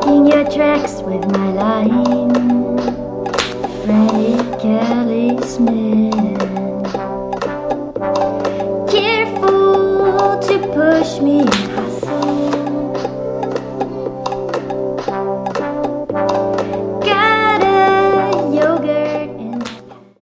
Marking your tracks with my line, Frankie Kelly Smith.